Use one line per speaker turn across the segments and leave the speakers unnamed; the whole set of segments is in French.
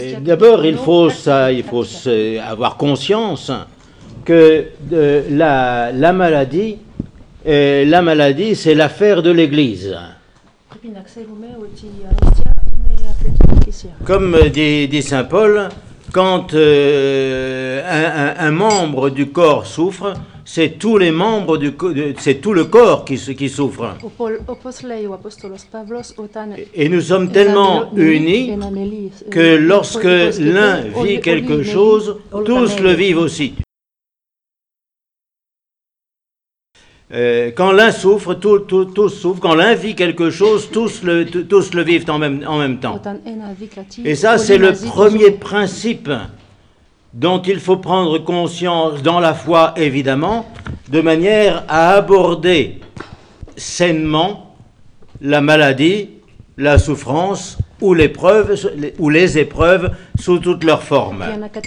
D'abord, il faut avoir conscience que la maladie, c'est l'affaire de l'Église. Comme dit saint Paul, quand un membre du corps souffre, c'est tous les membres c'est tout le corps qui souffre. Et nous sommes tellement unis que lorsque l'un vit quelque chose, tous le vivent aussi. Quand l'un souffre, tous souffrent. Quand l'un vit quelque chose, tous le vivent en même temps. Et ça, c'est le premier principe dont il faut prendre conscience dans la foi, évidemment, de manière à aborder sainement la maladie, la souffrance ou les épreuves sous toutes leurs formes.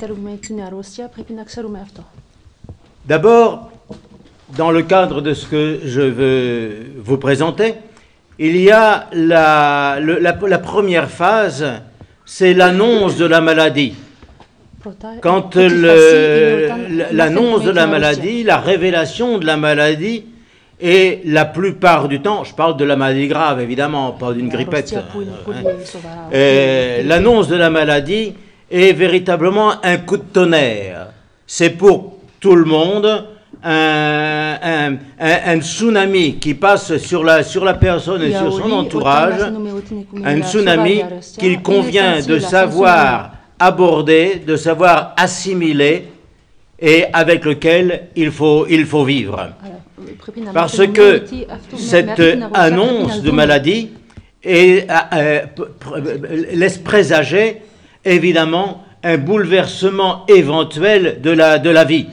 D'abord, dans le cadre de ce que je veux vous présenter, il y a la première phase, c'est l'annonce de la maladie. Quand l'annonce de la maladie, la révélation de la maladie, et la plupart du temps, je parle de la maladie grave évidemment, pas d'une grippette, l'annonce de la maladie est véritablement un coup de tonnerre. C'est pour tout le monde un tsunami qui passe sur la personne et sur son entourage, un tsunami qu'il convient de savoir aborder, de savoir assimiler et avec lequel il faut vivre. Parce que cette annonce de maladie laisse présager évidemment un bouleversement éventuel de la vie.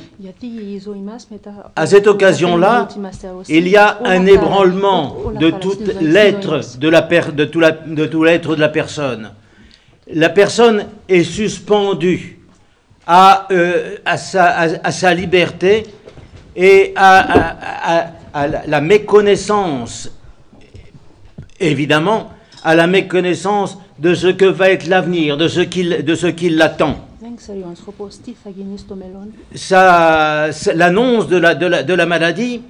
À cette occasion-là, il y a un ébranlement de tout l'être de tout l'être de la personne. La personne est suspendue à sa liberté et à la méconnaissance, évidemment, à la méconnaissance de ce que va être l'avenir, de ce qui l'attend. L'annonce de la maladie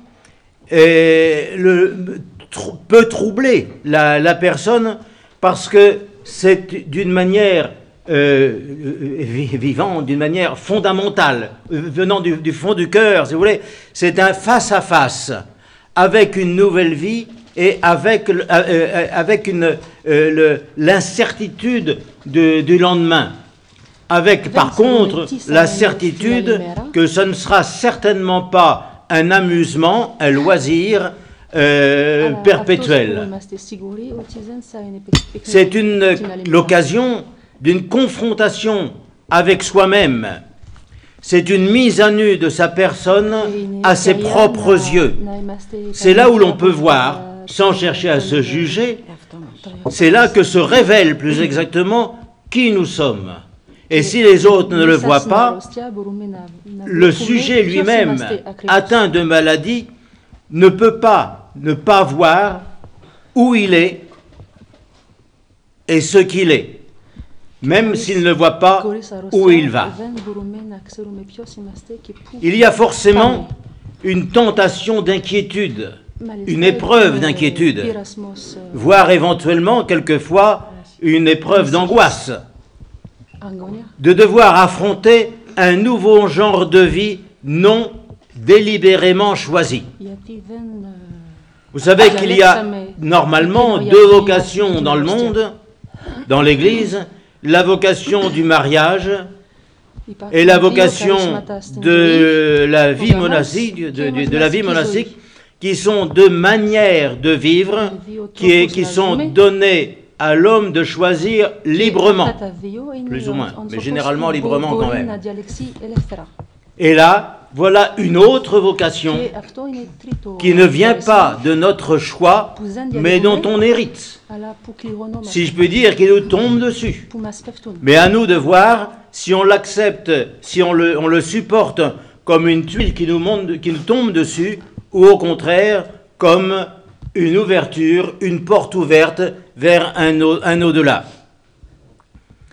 peut troubler la personne parce que c'est d'une manière vivant, d'une manière fondamentale, venant du fond du cœur, si vous voulez. C'est un face-à-face avec une nouvelle vie et avec l'incertitude du lendemain. Avec, par contre, la certitude que ce ne sera certainement pas un amusement, un loisir perpétuel. C'est l'occasion d'une confrontation avec soi-même. C'est une mise à nu de sa personne à ses propres yeux. C'est là où l'on peut voir, sans chercher à se juger, c'est là que se révèle plus exactement qui nous sommes. Et si les autres ne le voient pas, le sujet lui-même, atteint de maladie, ne peut pas ne pas voir où il est et ce qu'il est, même s'il ne voit pas où il va. Il y a forcément une tentation d'inquiétude, une épreuve d'inquiétude, voire éventuellement, quelquefois, une épreuve d'angoisse, de devoir affronter un nouveau genre de vie non délibérément choisi. Vous savez qu'il y a normalement deux vocations dans le monde, dans l'Église, la vocation du mariage et la vocation de la vie monastique, qui sont deux manières de vivre qui sont données à l'homme de choisir librement, plus ou moins, mais généralement librement quand même. Et là, voilà une autre vocation qui ne vient pas de notre choix, mais dont on hérite. Si je peux dire, qui nous tombe dessus. Mais à nous de voir si on l'accepte, si on le supporte comme une tuile qui nous tombe dessus, ou au contraire, comme une ouverture, une porte ouverte vers un au-delà.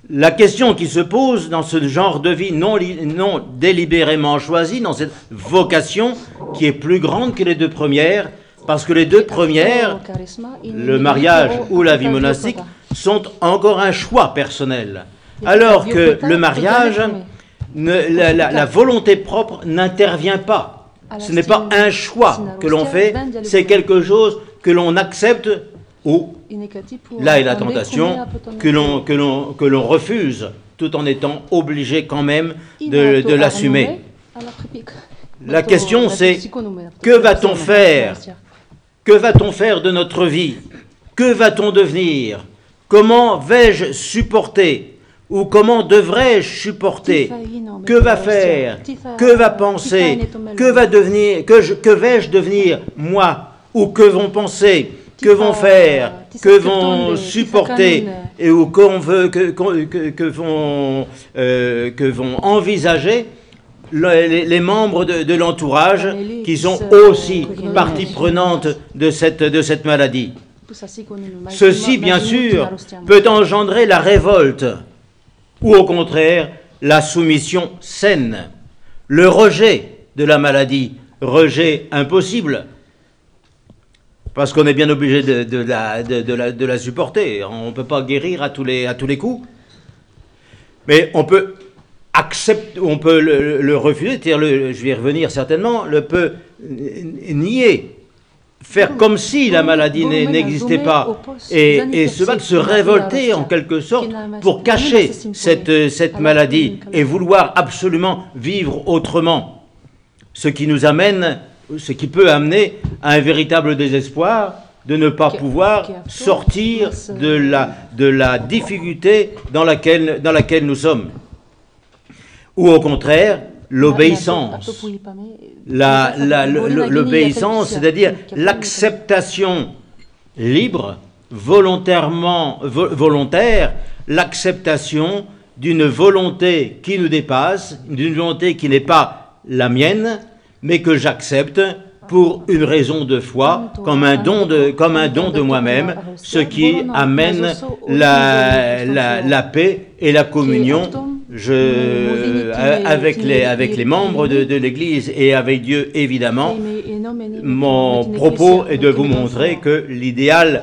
La question qui se pose dans ce genre de vie non délibérément choisie, dans cette vocation qui est plus grande que les deux premières, parce que les deux premières, le mariage ou la vie monastique, sont encore un choix personnel. Alors que le mariage, la volonté propre n'intervient pas. Ce n'est pas un choix que l'on fait, c'est quelque chose que l'on accepte ou, là est la tentation, que l'on refuse, tout en étant obligé quand même de l'assumer. La question c'est, que va-t-on faire? Que va-t-on faire de notre vie? Que va-t-on devenir? Comment vais-je supporter? Ou comment devrais-je supporter? Que va faire? Que va penser? Que va devenir? Que vais-je devenir moi? Ou que vont penser? Que vont faire? Que vont supporter? Et ou que vont envisager les membres de l'entourage qui sont aussi partie prenante de cette maladie. Ceci, bien sûr, peut engendrer la révolte ou au contraire la soumission saine, le rejet de la maladie, rejet impossible, parce qu'on est bien obligé de la supporter. On ne peut pas guérir à tous les coups, mais on peut le refuser, c'est-à-dire je vais y revenir certainement, peut nier, faire comme si la maladie n'existait pas et se révolter en quelque sorte pour cacher cette maladie et vouloir absolument vivre autrement. Ce qui peut amener à un véritable désespoir de ne pas pouvoir sortir de la difficulté dans laquelle nous sommes. Ou au contraire, l'obéissance. L'obéissance, c'est-à-dire l'acceptation libre, volontaire, l'acceptation d'une volonté qui nous dépasse, d'une volonté qui n'est pas la mienne, mais que j'accepte pour une raison de foi, comme un don de moi-même, ce qui amène la paix et la communion avec les membres de l'Église et avec Dieu, évidemment. Mon propos est de vous montrer que l'idéal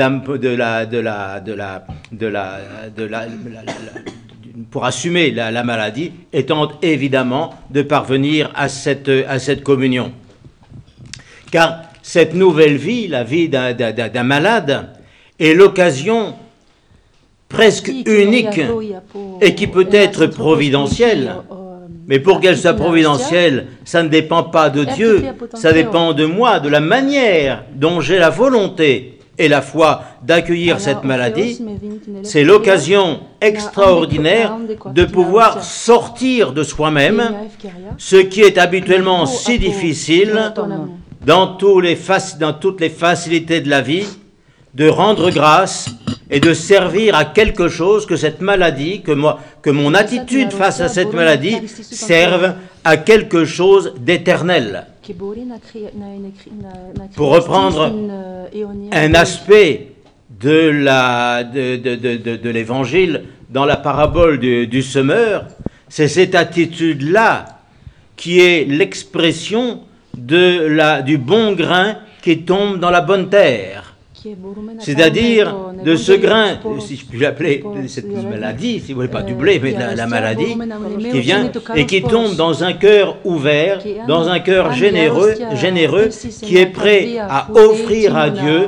pour assumer la maladie étant évidemment de parvenir à cette communion. Car cette nouvelle vie, la vie d'un malade, est l'occasion presque unique et qui peut être providentielle. Mais pour qu'elle soit providentielle, ça ne dépend pas de Dieu, ça dépend de moi, de la manière dont j'ai la volonté et la foi d'accueillir cette maladie. C'est l'occasion extraordinaire de pouvoir sortir de soi-même, ce qui est habituellement si difficile dans toutes les facilités de la vie, de rendre grâce et de servir à quelque chose, que cette maladie, que mon attitude face à cette maladie serve à quelque chose d'éternel. Pour reprendre un aspect de l'évangile dans la parabole du semeur, c'est cette attitude-là qui est l'expression du bon grain qui tombe dans la bonne terre. C'est-à-dire de ce grain, si je puis l'appeler cette maladie, si vous voulez pas du blé, mais la maladie qui vient et qui tombe dans un cœur ouvert, dans un cœur généreux, qui est prêt à offrir à Dieu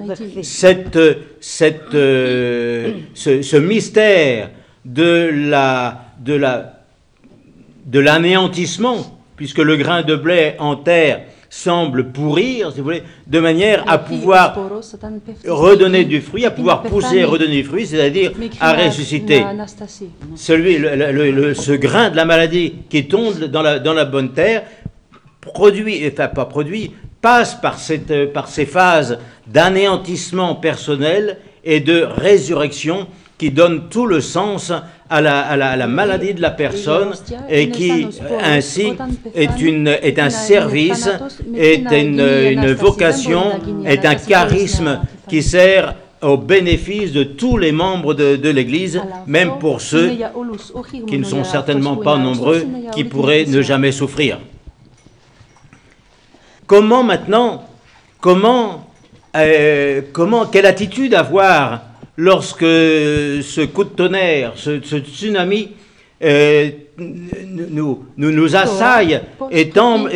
ce mystère de l'anéantissement, puisque le grain de blé en terre semble pourrir, si vous voulez, de manière à pouvoir redonner du fruit, à pouvoir pousser et redonner du fruit, c'est-à-dire à ressusciter. Ce grain de la maladie qui tombe dans la bonne terre passe par ces phases d'anéantissement personnel et de résurrection qui donnent tout le sens à la maladie de la personne et qui ainsi est un service, est une vocation, est un charisme qui sert au bénéfice de tous les membres de l'Église, même pour ceux qui ne sont certainement pas nombreux, qui pourraient ne jamais souffrir. Comment maintenant, quelle attitude avoir lorsque ce coup de tonnerre, ce tsunami nous assaille et tente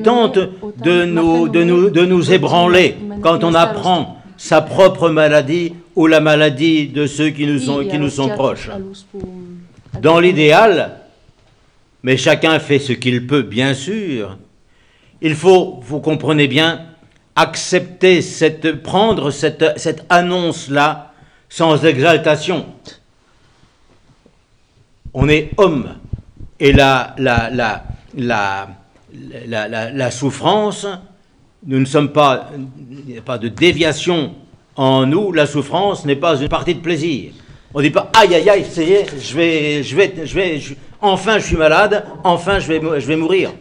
de nous ébranler quand on apprend sa propre maladie ou la maladie de ceux qui nous sont proches. Dans l'idéal, mais chacun fait ce qu'il peut, bien sûr, il faut, vous comprenez bien, accepter prendre cette annonce-là sans exaltation. On est homme et la souffrance, nous ne sommes pas, il n'y a pas de déviation en nous, la souffrance n'est pas une partie de plaisir. On ne dit pas aïe aïe aïe, ça y est, enfin je suis malade, enfin je vais mourir.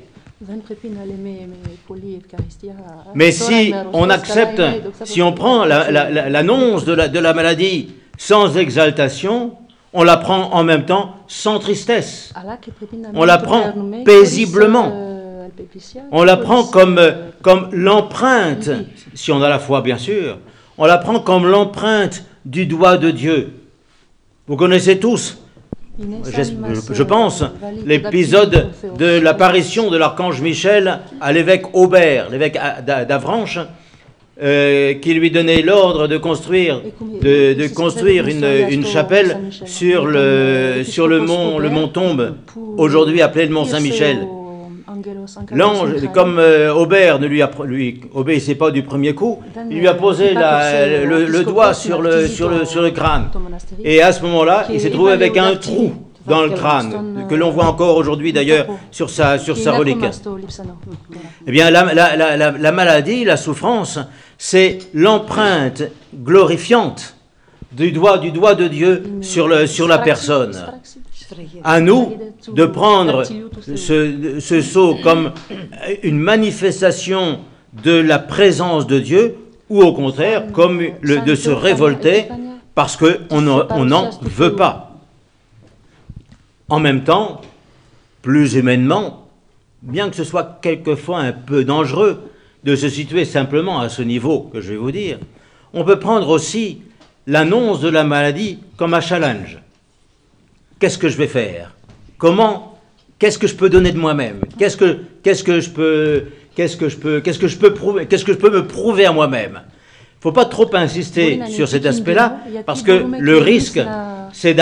Mais si on accepte, si on prend l'annonce de la maladie sans exaltation, on la prend en même temps sans tristesse. On la prend paisiblement. On la prend comme l'empreinte, si on a la foi bien sûr, on la prend comme l'empreinte du doigt de Dieu. Vous connaissez tous, je pense, l'épisode de l'apparition de l'archange Michel à l'évêque Aubert, l'évêque d'Avranches, qui lui donnait l'ordre de construire une chapelle sur le mont Tombe, aujourd'hui appelé le mont Saint-Michel. L'ange, comme Aubert ne lui obéissait pas du premier coup, il lui a posé le doigt sur le crâne. Et à ce moment-là, il s'est trouvé avec un trou dans le crâne, que l'on voit encore aujourd'hui d'ailleurs sur sa relique. Eh bien, la maladie, la souffrance, c'est l'empreinte glorifiante du doigt de Dieu sur la personne. À nous de prendre ce sceau comme une manifestation de la présence de Dieu, ou au contraire, comme de se révolter parce qu'on n'en veut pas. En même temps, plus humainement, bien que ce soit quelquefois un peu dangereux de se situer simplement à ce niveau que je vais vous dire, on peut prendre aussi l'annonce de la maladie comme un challenge. Qu'est-ce que je vais faire? Qu'est-ce que je peux donner de moi-même? Qu'est-ce que je peux me prouver à moi-même? Il ne faut pas trop insister sur cet aspect-là, parce que le risque, c'est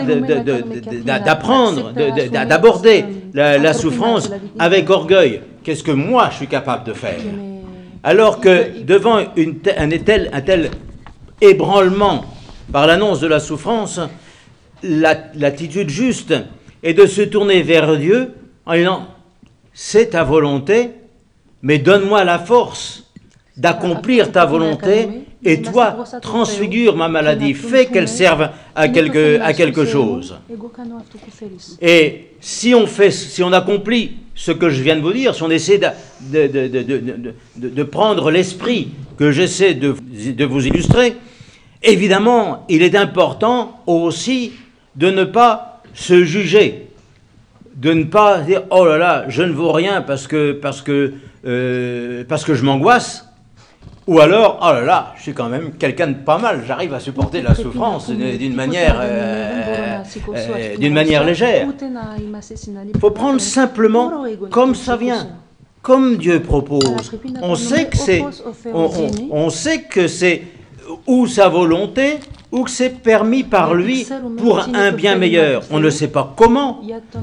d'aborder la souffrance avec orgueil. Qu'est-ce que moi je suis capable de faire? Alors que devant un tel ébranlement par l'annonce de la souffrance, l'attitude juste est de se tourner vers Dieu en disant « C'est ta volonté, mais donne-moi la force d'accomplir ta volonté et toi, transfigure ma maladie, fais qu'elle serve à quelque chose. » Et si on accomplit ce que je viens de vous dire, si on essaie de prendre l'esprit que j'essaie de vous illustrer, évidemment, il est important aussi de ne pas se juger, de ne pas dire « Oh là là, je ne vaux rien parce que je m'angoisse », ou alors « Oh là là, je suis quand même quelqu'un de pas mal, j'arrive à supporter la souffrance d'une manière légère ». Il faut prendre simplement comme ça vient, comme Dieu propose. On sait que c'est ou sa volonté, ou que c'est permis par lui pour un bien meilleur. On ne sait pas comment.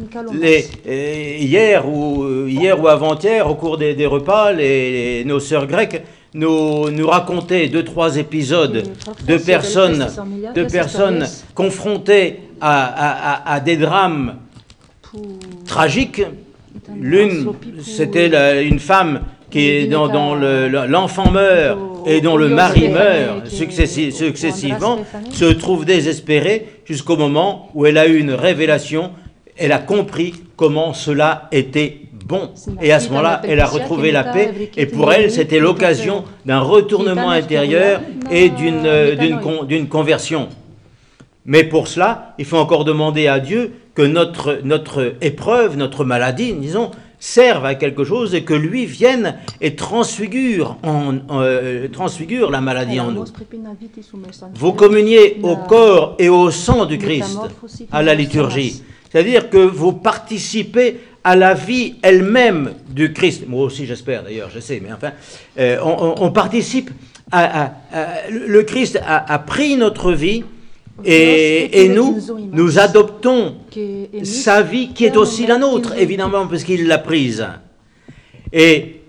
Hier ou avant-hier, au cours des repas, nos sœurs grecques nous racontaient 2-3 épisodes de personnes confrontées à des drames tragiques. L'une, c'était une femme dont l'enfant meurt et dont le mari meurt successivement, se trouve désespérée jusqu'au moment où elle a eu une révélation, elle a compris comment cela était bon. Et à ce moment-là, elle a retrouvé la paix. Et pour elle, c'était l'occasion d'un retournement intérieur et d'une conversion. Mais pour cela, il faut encore demander à Dieu que notre épreuve, notre maladie, disons, serve à quelque chose et que lui vienne et transfigure la maladie en nous. Vous communiez au corps et au sang du Christ à la liturgie. C'est-à-dire que vous participez à la vie elle-même du Christ. Moi aussi j'espère d'ailleurs, je sais, mais enfin, on participe le Christ a pris notre vie et nous adoptons sa vie qui est aussi la nôtre, évidemment, parce qu'il l'a prise. Et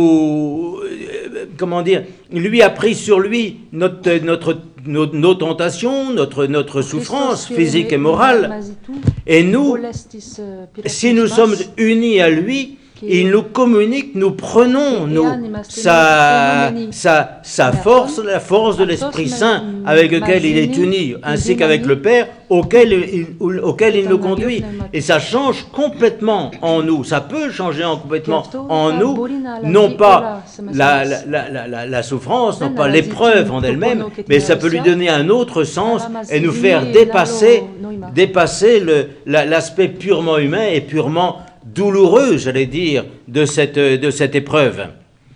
lui a pris sur lui nos tentations, notre souffrance physique et morale. Et nous, si nous sommes unis à lui, il nous communique, nous prenons sa force, la force de l'Esprit Saint avec lequel il est uni, ainsi qu'avec le Père auquel il nous conduit. Et ça change complètement en nous, ça peut changer complètement en nous, non pas la souffrance, non pas l'épreuve en elle-même, mais ça peut lui donner un autre sens et nous faire dépasser l'aspect purement humain et purement douloureux, j'allais dire, de cette épreuve.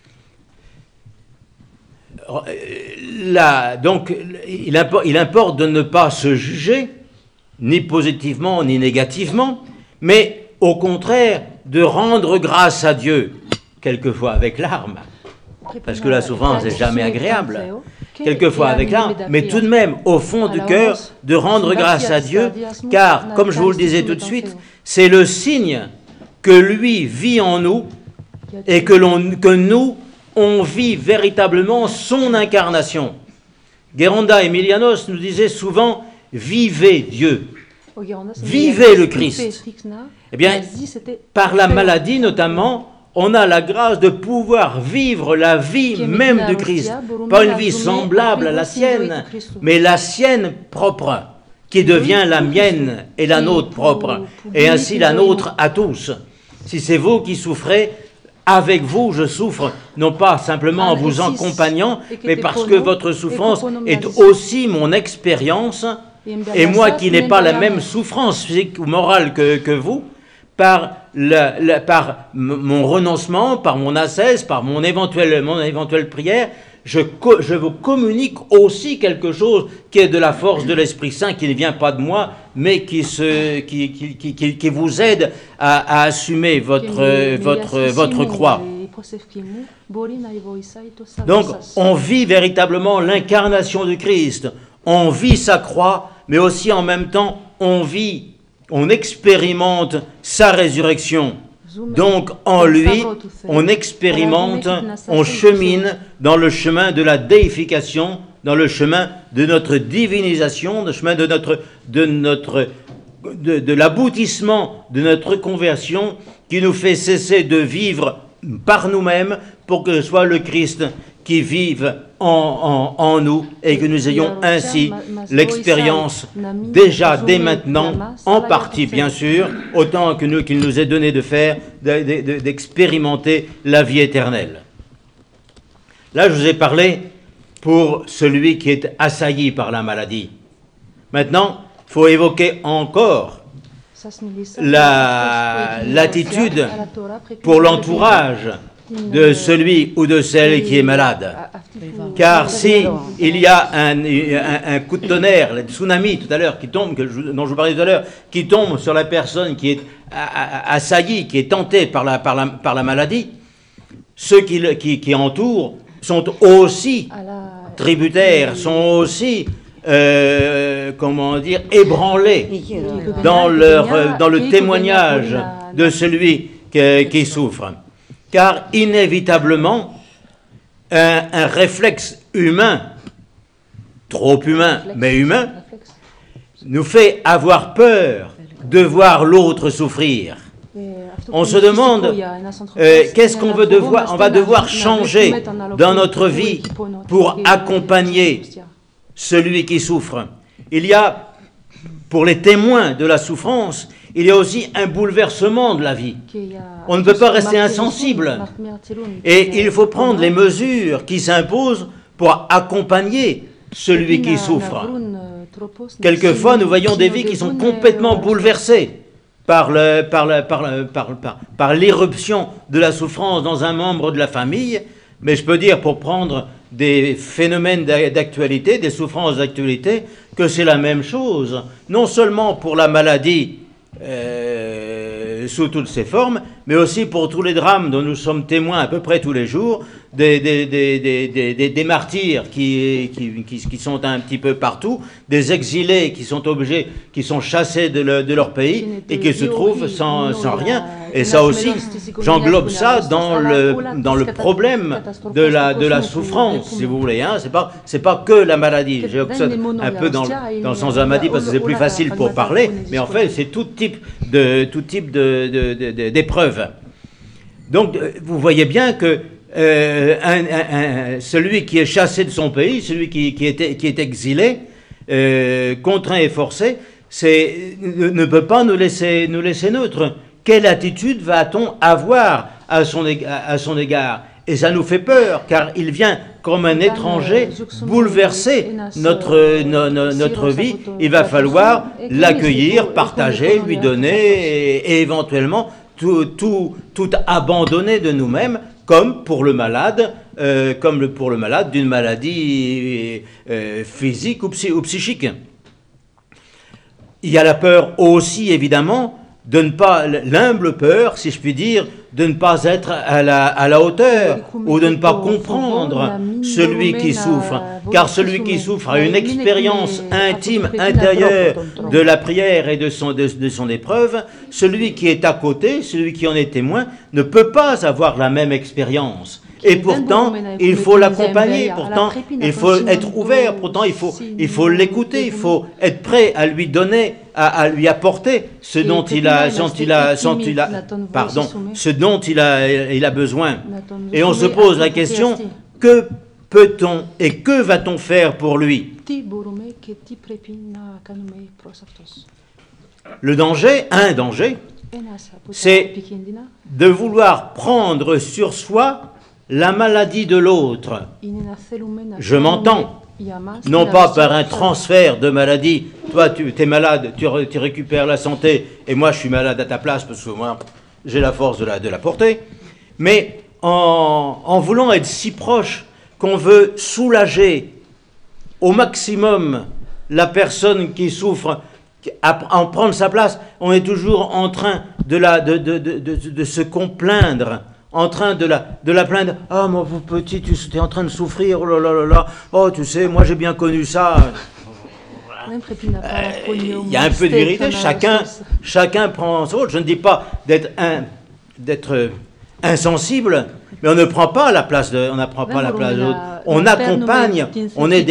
Donc, il importe de ne pas se juger, ni positivement, ni négativement, mais au contraire, de rendre grâce à Dieu, quelquefois avec larmes, parce que la souffrance n'est jamais agréable, quelquefois avec larmes, mais tout de même, au fond du cœur, de rendre grâce à Dieu, car, comme je vous le disais tout de suite, c'est le signe que lui vit en nous et que nous, on vit véritablement son incarnation. Geronda Emilianos nous disait souvent « Vivez Dieu, vivez le Christ ». Eh bien, par la maladie notamment, on a la grâce de pouvoir vivre la vie même du Christ. Pas une vie semblable à la sienne, mais la sienne propre, qui devient la mienne et la nôtre propre, et ainsi la nôtre à tous. Si c'est vous qui souffrez, avec vous je souffre, non pas simplement en vous accompagnant, mais parce que votre souffrance est aussi mon expérience, et moi qui n'ai pas la même souffrance physique ou morale que vous, par mon renoncement, par mon ascèse, par mon éventuelle prière, je vous communique aussi quelque chose qui est de la force de l'Esprit Saint, qui ne vient pas de moi, mais qui vous aide à assumer votre croix. Donc, on vit véritablement l'incarnation du Christ. On vit sa croix, mais aussi en même temps, on expérimente sa résurrection. Donc, en lui, on expérimente, on chemine dans le chemin de la déification, dans le chemin de notre divinisation, le chemin de l'aboutissement de notre conversion qui nous fait cesser de vivre par nous-mêmes pour que ce soit le Christ qui vive en nous et que nous ayons ainsi l'expérience déjà dès maintenant, en partie bien sûr, autant qu'il nous est donné de faire, d'expérimenter la vie éternelle. Là, je vous ai parlé pour celui qui est assailli par la maladie. Maintenant, il faut évoquer encore l'attitude pour l'entourage de celui ou de celle qui est malade. Car si il y a un coup de tonnerre, le tsunami tout à l'heure dont je vous parlais tout à l'heure, qui tombe sur la personne qui est assaillie, qui est tentée par la maladie, ceux qui entourent sont aussi tributaires, sont aussi ébranlés dans le témoignage de celui qui souffre. Car inévitablement, un réflexe humain, trop humain, mais humain, nous fait avoir peur de voir l'autre souffrir. On se demande qu'est-ce qu'on va devoir changer dans notre vie pour accompagner celui qui souffre. Il y a pour les témoins de la souffrance, il y a aussi un bouleversement de la vie. On ne peut pas rester insensible. Et il faut prendre les mesures qui s'imposent pour accompagner celui qui souffre. Quelquefois, nous voyons des vies qui sont complètement bouleversées par l'éruption de la souffrance dans un membre de la famille. Mais je peux dire, pour prendre des phénomènes d'actualité, des souffrances d'actualité, que c'est la même chose. Non seulement pour la maladie sous toutes ses formes, mais aussi pour tous les drames dont nous sommes témoins à peu près tous les jours, des martyrs qui sont un petit peu partout, des exilés qui sont chassés de leur pays et qui se trouvent sans rien. Et ça aussi, j'englobe ça dans le problème de la souffrance, si vous voulez. Hein. C'est pas que la maladie. J'ai un peu dans le sens de la maladie parce que c'est plus facile pour parler, mais en fait, c'est tout type d'épreuves. Donc, vous voyez bien que celui qui est chassé de son pays, celui qui est exilé, contraint et forcé, ne peut pas nous laisser neutres. Quelle attitude va-t-on avoir à son égard? Et ça nous fait peur, car il vient comme un étranger bouleverser notre vie. Il va falloir l'accueillir, partager, lui donner et éventuellement tout abandonner de nous-mêmes, comme pour le malade d'une maladie physique ou psychique. Il y a la peur aussi, évidemment, de ne pas, l'humble peur, si je puis dire, de ne pas être à la hauteur ou de ne pas comprendre celui qui souffre. Car celui qui souffre a une expérience intime, intérieure de la prière et de son épreuve. Celui qui est à côté, celui qui en est témoin, ne peut pas avoir la même expérience. Et pourtant, il faut l'accompagner, pourtant, il faut être ouvert, pourtant, il faut l'écouter, il faut être prêt à lui donner, à lui apporter ce dont il a besoin. Et on se pose la question, que peut-on et que va-t-on faire pour lui? Un danger, c'est de vouloir prendre sur soi la maladie de l'autre. Je m'entends, non pas par un transfert de maladie. Toi, tu es malade, tu récupères la santé, et moi, je suis malade à ta place, parce que moi, j'ai la force de la porter. Mais en voulant être si proche qu'on veut soulager au maximum la personne qui souffre, en prendre sa place, on est toujours en train de se complaindre, en train de la plaindre. « Ah, mon petit, tu es en train de souffrir, oh là là là là, oh, tu sais, moi j'ai bien connu ça. » Il y a un peu de vérité, chacun prend son rôle. Je ne dis pas d'être insensible, mais on ne prend pas la place de l'autre. On accompagne, on est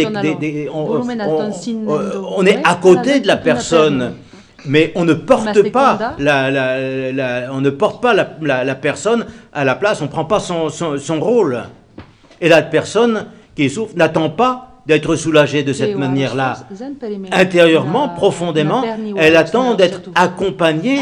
à côté de la personne, mais on ne porte pas la personne à la place, on ne prend pas son rôle. Et la personne qui souffre n'attend pas d'être soulagée de cette manière-là. Intérieurement, profondément, elle attend d'être accompagnée,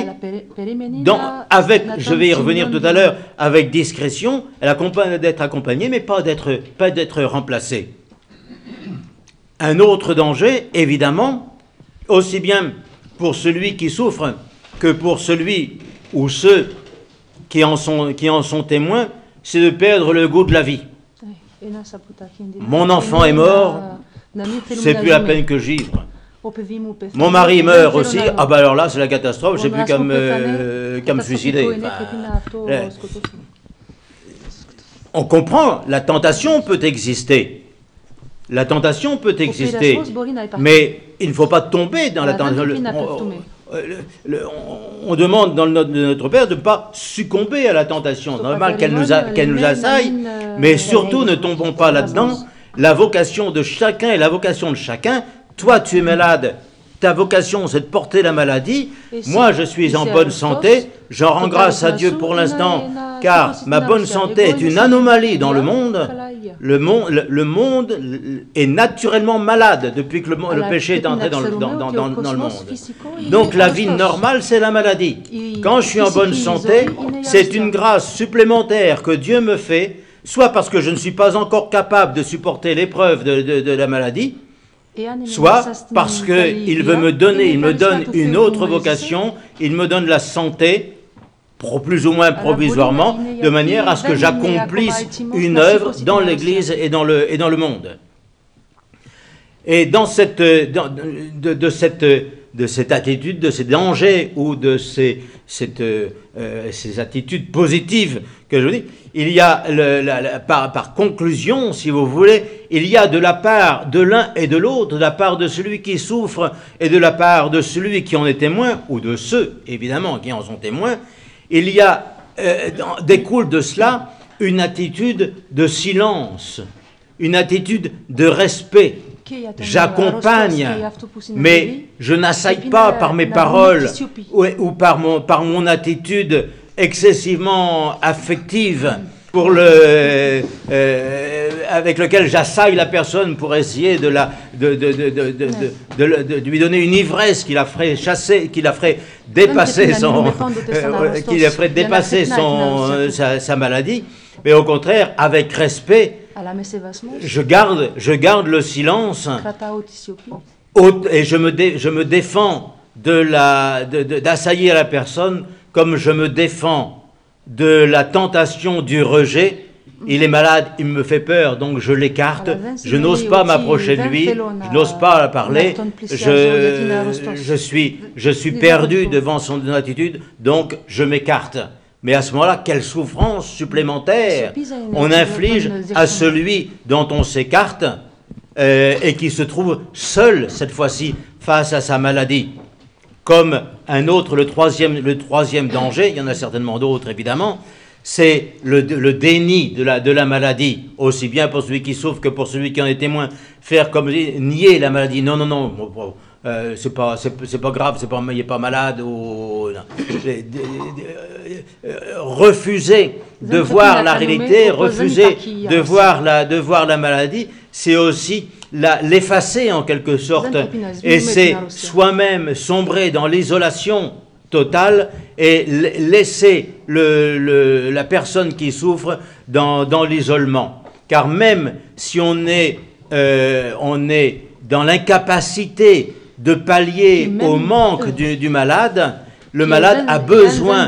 je vais y revenir tout à l'heure, avec discrétion, elle attend d'être accompagnée, mais pas d'être remplacée. Un autre danger, évidemment, aussi bien pour celui qui souffre que pour celui ou ceux qui en sont témoins, c'est de perdre le goût de la vie. Mon enfant est mort, c'est plus la peine que givre. Mon mari meurt aussi, ah ben alors là c'est la catastrophe, j'ai plus qu'à me suicider. On comprend, la tentation peut exister. Mais il ne faut pas tomber dans la tentation. On demande dans notre Père de ne pas succomber à la tentation. C'est normal qu'elle nous assaille, mais surtout ne tombons pas là-dedans. La vocation de chacun est la vocation de chacun. Toi, tu es malade, ta vocation c'est de porter la maladie. Moi, je suis en bonne santé. J'en rends grâce à Dieu pour l'instant, car ma bonne santé est une anomalie dans le monde. Le monde est naturellement malade depuis que le péché est entré dans le monde. Donc la vie normale, c'est la maladie. Quand je suis en bonne santé, c'est une grâce supplémentaire que Dieu me fait, soit parce que je ne suis pas encore capable de supporter l'épreuve de la maladie, soit parce qu'il veut me donner, il me donne une autre vocation, il me donne la santé, plus ou moins provisoirement, de manière à ce que j'accomplisse une œuvre dans l'Église et dans le monde. Et dans cette attitude, de ces dangers ou de ces attitudes positives que je vous dis, il y a, par conclusion, si vous voulez, il y a de la part de l'un et de l'autre, de la part de celui qui souffre et de la part de celui qui en est témoin, ou de ceux, évidemment, qui en sont témoins, il y a, découle de cela une attitude de silence, une attitude de respect. J'accompagne, mais je n'assaille pas par mes paroles ou par mon attitude excessivement affective avec lequel j'assaille la personne pour essayer de lui donner une ivresse qui la ferait chasser, qui la ferait dépasser sa maladie, mais au contraire, avec respect, je garde le silence et je me défends d'assaillir la personne comme je me défends de la tentation du rejet. Il est malade, il me fait peur, donc je l'écarte, je n'ose pas m'approcher de lui, je n'ose pas parler, je suis perdu devant son attitude, donc je m'écarte. Mais à ce moment-là, quelle souffrance supplémentaire on inflige à celui dont on s'écarte et qui se trouve seul, cette fois-ci, face à sa maladie. Comme un autre, le troisième danger, il y en a certainement d'autres évidemment, c'est le déni de la maladie, aussi bien pour celui qui souffre que pour celui qui en est témoin. Faire comme nier la maladie. Non, c'est pas grave, il n'est pas malade. Refuser de voir la réalité, refuser de voir la maladie, c'est aussi l'effacer en quelque sorte. Et c'est soi-même sombrer dans l'isolation totale et laisser la personne qui souffre dans l'isolement. Car même si on est dans l'incapacité de pallier au manque du malade, le malade a besoin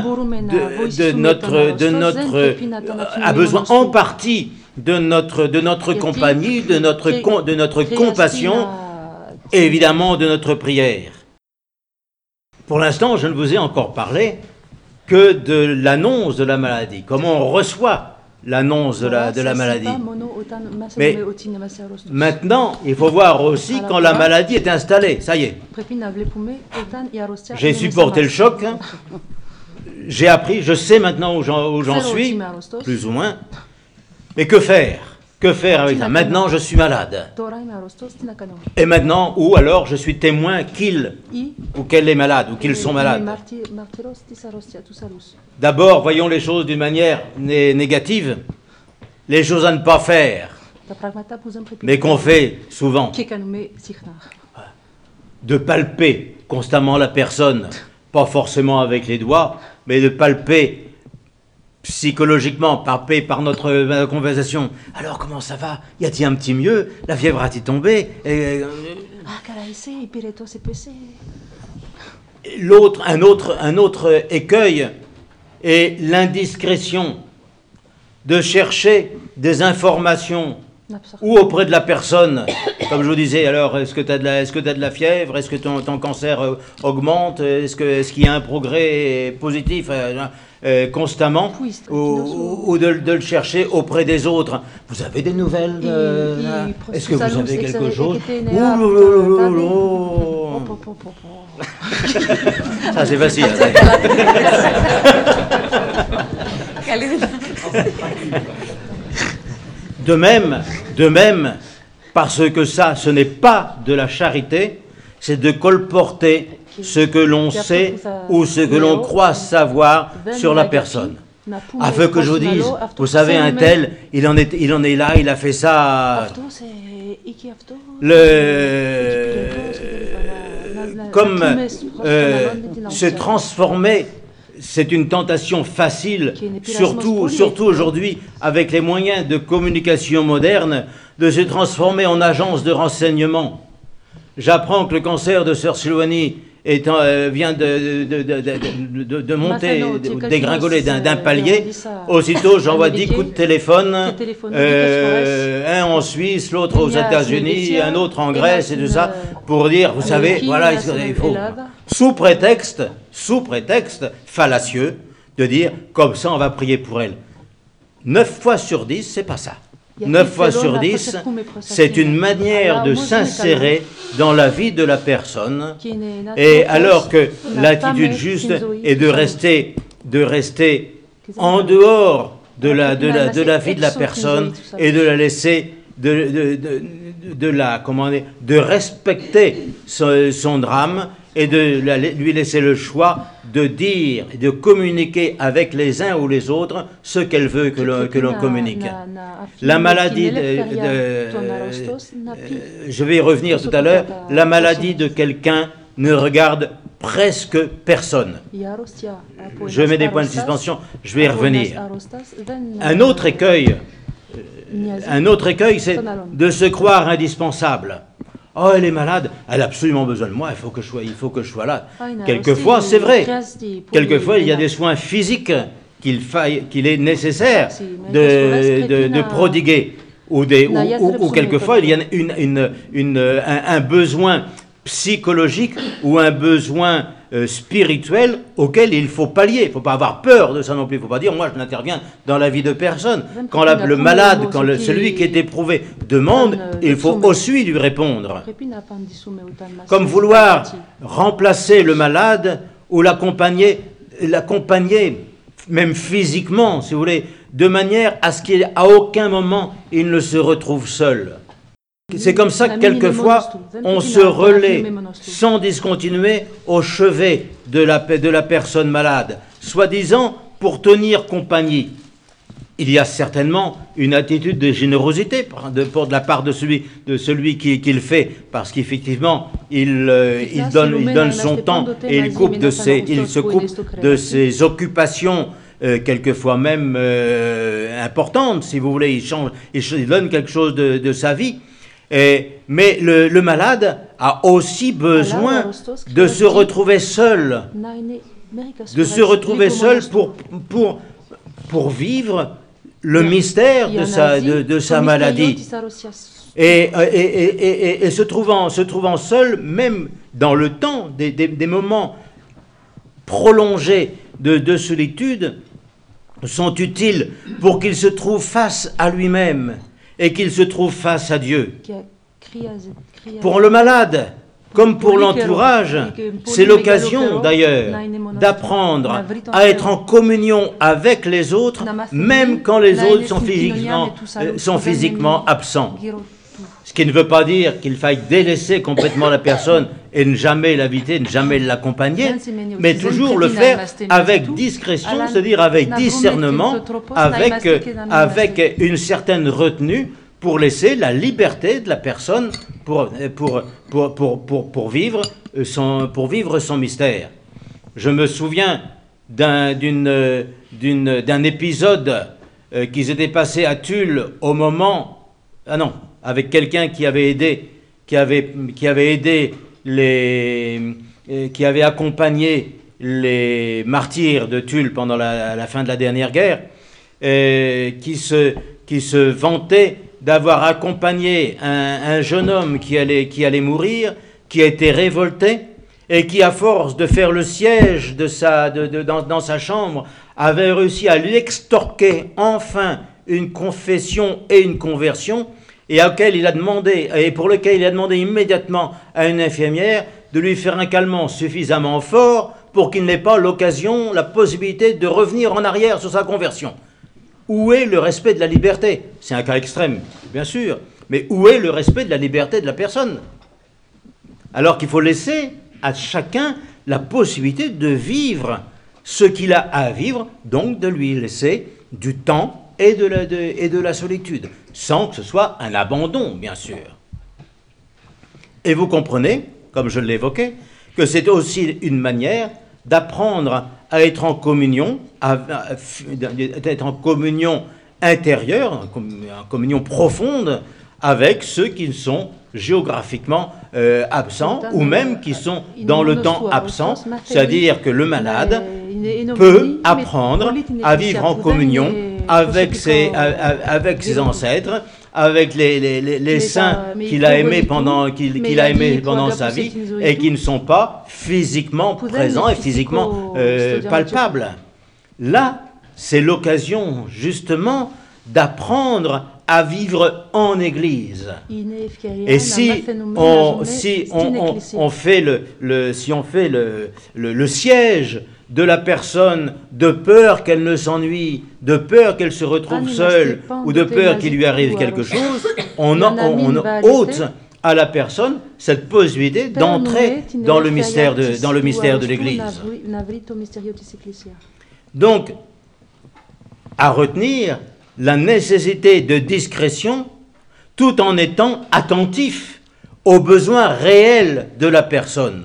a besoin en partie de notre compagnie, de notre compassion et évidemment de notre prière. Pour l'instant, je ne vous ai encore parlé que de l'annonce de la maladie, comment on reçoit l'annonce de la maladie. Mais maintenant, il faut voir aussi quand la maladie est installée. Ça y est. J'ai supporté le choc. J'ai appris, je sais maintenant où j'en suis, plus ou moins. Mais que faire ? Que faire avec ça ? Maintenant, je suis malade. Et maintenant, ou alors je suis témoin ou qu'elle est malade, ou qu'ils sont malades. D'abord, voyons les choses d'une manière négative. Les choses à ne pas faire, mais qu'on fait souvent. De palper constamment la personne, pas forcément avec les doigts, mais de palper psychologiquement, par notre conversation. Alors, comment ça va ? Y a-t-il un petit mieux ? La fièvre a-t-il tombé ? Un autre écueil est l'indiscrétion de chercher des informations ou auprès de la personne, comme je vous disais, alors est-ce que tu as de la fièvre, est-ce que ton cancer augmente, est-ce qu'il y a un progrès positif constamment, ou de le chercher auprès des autres. Vous avez des nouvelles est-ce que vous avez quelque chose? Ça c'est facile. De même, parce que ça, ce n'est pas de la charité, c'est de colporter ce que l'on sait ou ce que l'on croit savoir sur la personne. Afin que je vous dise, vous savez, un tel, il en est là, il a fait ça. Comme se transformer, c'est une tentation facile, surtout aujourd'hui, avec les moyens de communication modernes, de se transformer en agence de renseignement. J'apprends que le cancer de Sœur Silvani vient de monter, de dégringoler d'un palier. Aussitôt, j'envoie 10 coups de téléphone, un en Suisse, l'autre aux États-Unis, un autre en Grèce et tout ça, pour dire, vous savez, voilà, il faut, sous prétexte fallacieux, de dire, comme ça, on va prier pour elle. 9 fois sur 10, c'est pas ça. 9 fois sur 10, c'est une manière de s'insérer dans la vie de la personne, et alors que l'attitude juste est de rester en dehors de la vie de la personne et de la laisser, de respecter son drame et de lui laisser le choix de dire, de communiquer avec les uns ou les autres ce qu'elle veut que l'on communique. La maladie, je vais y revenir tout à l'heure, la maladie de quelqu'un ne regarde presque personne. Je mets des points de suspension, je vais y revenir. Un autre écueil, c'est de se croire indispensable. Oh, elle est malade, elle a absolument besoin de moi, il faut que je sois là. Quelquefois, c'est vrai. Quelquefois, il y a des soins physiques qu'il est nécessaire de prodiguer. Ou quelquefois, il y a un besoin psychologique ou un besoin spirituel auquel il faut pallier. Il ne faut pas avoir peur de ça non plus. Il ne faut pas dire, moi, je n'interviens dans la vie de personne. Quand le malade, celui qui est éprouvé demande, il faut aussi lui répondre. Comme vouloir remplacer le malade ou l'accompagner même physiquement, si vous voulez, de manière à ce qu'à aucun moment, il ne se retrouve seul. C'est comme ça que quelquefois, on se relaie sans discontinuer au chevet de la personne malade, soi-disant pour tenir compagnie. Il y a certainement une attitude de générosité de la part de celui qui le fait, parce qu'effectivement, il donne son temps et il se coupe de ses occupations, quelquefois même importantes, si vous voulez. Il donne quelque chose de sa vie. Mais le malade a aussi besoin de se retrouver seul, pour vivre le mystère de sa maladie. Et se trouvant seul, même dans le temps, des moments prolongés de solitude sont utiles pour qu'il se trouve face à lui-même et qu'il se trouve face à Dieu. Pour le malade, comme pour l'entourage, c'est l'occasion d'ailleurs d'apprendre à être en communion avec les autres, même quand les autres sont physiquement absents. Ce qui ne veut pas dire qu'il faille délaisser complètement la personne et ne jamais l'inviter, ne jamais l'accompagner, mais toujours le faire avec discrétion, c'est-à-dire avec discernement, avec une certaine retenue, pour laisser la liberté de la personne pour vivre son mystère. Je me souviens d'un épisode qui s'était passé à Tulle au moment... avec quelqu'un qui avait accompagné les martyrs de Tulle pendant la fin de la dernière guerre, qui se vantait d'avoir accompagné un jeune homme qui allait mourir, qui a été révolté et qui, à force de faire le siège dans sa chambre, avait réussi à lui extorquer enfin une confession et une conversion, et pour lequel il a demandé immédiatement à une infirmière de lui faire un calmant suffisamment fort pour qu'il n'ait pas la possibilité de revenir en arrière sur sa conversion. Où est le respect de la liberté? C'est un cas extrême, bien sûr, mais où est le respect de la liberté de la personne? Alors qu'il faut laisser à chacun la possibilité de vivre ce qu'il a à vivre, donc de lui laisser du temps et de la solitude, sans que ce soit un abandon, bien sûr. Et vous comprenez, comme je l'évoquais, que c'est aussi une manière d'apprendre à être en communion, d'être en communion intérieure, en communion profonde avec ceux qui sont géographiquement absents ou même qui sont dans le temps absents, c'est-à-dire que le malade peut apprendre à vivre en communion avec ses ancêtres, avec les saints qu'il a aimés pendant sa vie et qui ne sont pas physiquement présents et physiquement palpables. Là, c'est l'occasion justement d'apprendre à vivre en Église. Et si on fait le siège de la personne de peur qu'elle ne s'ennuie, de peur qu'elle se retrouve seule ou de peur qu'il lui arrive quelque chose, on ôte à la personne cette possibilité d'entrer dans le mystère de l'Église. Donc, à retenir la nécessité de discrétion tout en étant attentif aux besoins réels de la personne.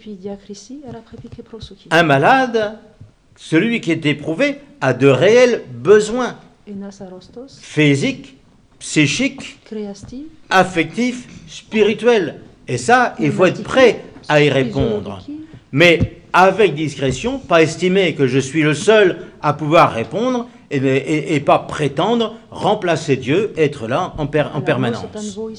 Un malade, celui qui est éprouvé, a de réels besoins physiques, psychiques, affectifs, spirituels. Et ça, il faut être prêt à y répondre. Mais avec discrétion, pas estimer que je suis le seul à pouvoir répondre et pas prétendre remplacer Dieu, être là en permanence.